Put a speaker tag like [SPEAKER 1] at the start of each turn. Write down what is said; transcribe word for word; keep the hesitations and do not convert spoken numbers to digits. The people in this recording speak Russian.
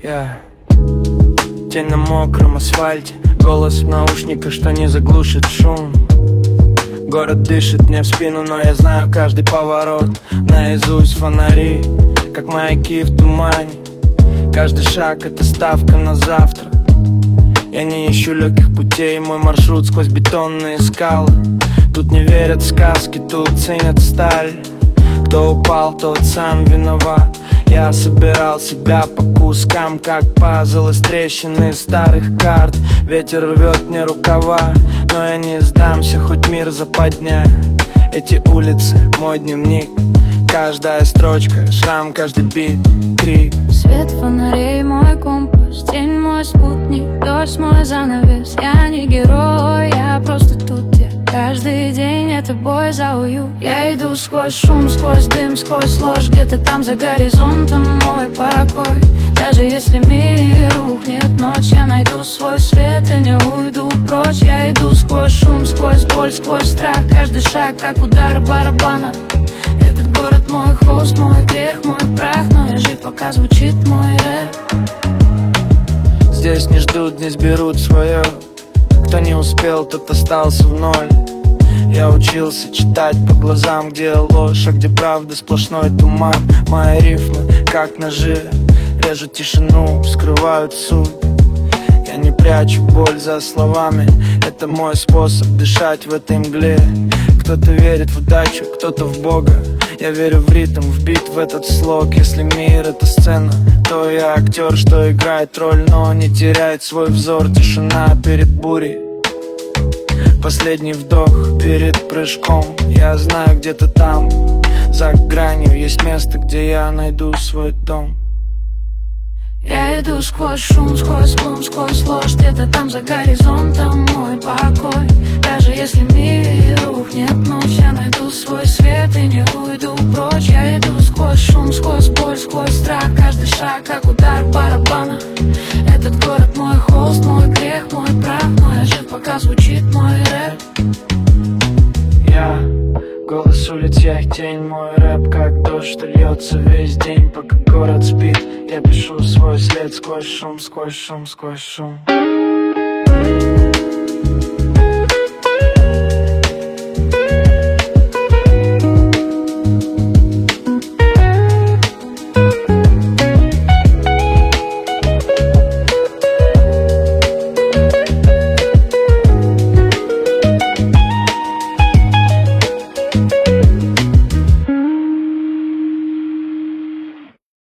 [SPEAKER 1] Я тень на мокром асфальте, голос в наушниках, что не заглушит шум. Город дышит мне в спину, но я знаю каждый поворот. Наизусть фонари, как маяки в тумане. Каждый шаг — это ставка на завтра. Я не ищу легких путей, мой маршрут сквозь бетонные скалы. Тут не верят в сказки, тут ценят сталь. Кто упал, тот сам виноват. Я собирал себя по кускам, как пазл из трещин из старых карт. Ветер рвет мне рукава, но я не сдамся, хоть мир западня. Эти улицы — мой дневник. Каждая строчка — шрам, каждый бит — крик.
[SPEAKER 2] Свет фонарей — мой компас, тень — мой спутник, дождь — мой занавес. Я не герой, я просто тут, где каждый день это бой за уют. Я иду сквозь шум, сквозь дым, сквозь ложь. Где-то там за горизонтом мой покой. Даже если мир рухнет ночь, я найду свой свет и не уйду прочь. Я иду сквозь шум, сквозь боль, сквозь страх. Каждый шаг как удар барабана. Этот город мой холст, мой грех, мой прах. Но я жив, пока звучит мой рэп.
[SPEAKER 1] Здесь не ждут, здесь берут свое. Кто не успел, тот остался в ноль. Я учился читать по глазам, где ложь, а где правда сплошной туман. Мои рифмы, как ножи, режут тишину, вскрывают суть. Я не прячу боль за словами, это мой способ дышать в этой мгле. Кто-то верит в удачу, кто-то в Бога. Я верю в ритм, в бит, в этот слог. Если мир — это сцена, то я актер, что играет роль, но не теряет свой взор. Тишина перед бурей, последний вдох перед прыжком. Я знаю, где-то там, за гранью, есть место, где я найду свой дом.
[SPEAKER 2] Я иду сквозь шум, сквозь лум, сквозь ложь. Где-то там за горизонтом мой покой. Даже если мир рухнет ночь, я найду свой свет и не уйду прочь. Я иду сквозь шум, сквозь боль, сквозь страх. Каждый шаг как удар барабана. Этот город мой холст, мой грех, мой прах. Но я жив, пока звучит мой рэп.
[SPEAKER 1] Я голос улиц, я их тень, мой рэп как дождь, что льется весь день, пока город спит. Я пишу свой след сквозь шум, сквозь шум, сквозь шум.